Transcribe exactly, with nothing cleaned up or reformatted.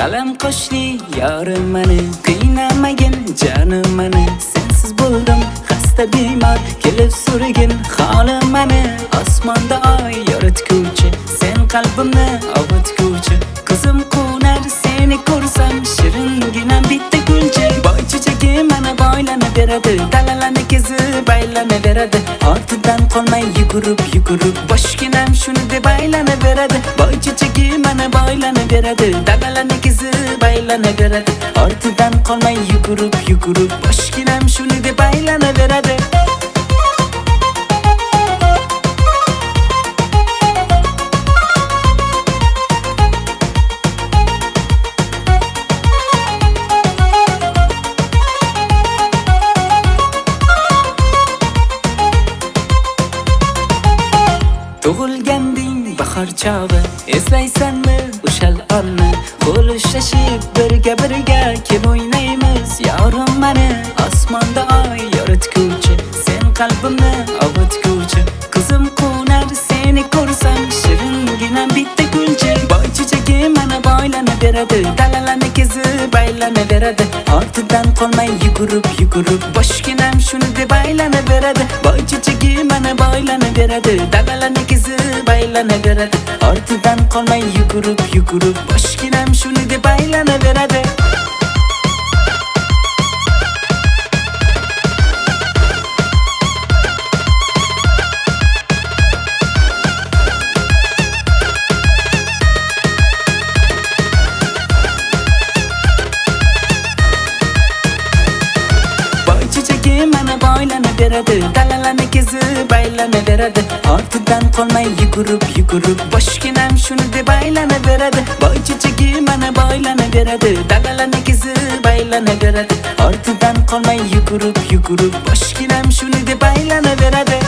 qalam qo'shli yorim mani, qiynamagin jonim mani. Sensiz bo'ldim xasta bemor, kelib so'ragin holim mani. Osmonda oy yoritguvchi, sen qalbimni ovutguvchi. Ko'zim qo'nar seni ko'rsam, shiringina bitta gulchi. Boy chechagi mana boylanib beradi, dalalarni kezib aylanib beradi. Ortidan qolmay yugurib yugurib, boshginam shuni deb aylanib beradi. Boy chechagi mana boylanib beradi, dalalarni kezib aylanib beradi. Ortidan qolmay yugurib yugurib, boshginam shuni deb aylanib beradi. Tug'ilganding bahor chog'i, eslaysanmi o'shal onni? Qo'l ushlashib birga birga kim o'ynaymiz yorim mani. Osmonda oy yoritguvchi, sen qalbimni ovutguvchi. Ko'zim qo'nar seni ko'rsam, shiringina bitta gulchi. Boy chechagi mana boylanib beradi, dalalarni kezib aylanib beradi. Ortidan qolmay yugurib yugurib, boshginam shuni deb aylanib beradi. Boy chechagi mana boylanib beradi, dalalarni kezib aylanib beradi. Ortidan qolmay yugurib yugurib, boshginam shuni deb aylanib beradi. Mana boylanib beradi, dalalarni kezib aylanib beradi. Ortidan qolmay yugurib yugurib, boshginam shuni deb aylanib beradi. Boy chechagi mana boylanib beradi, dalalarni kezib aylanib beradi. Ortidan qolmay yugurib yugurib, boshginam shuni deb aylanib beradi.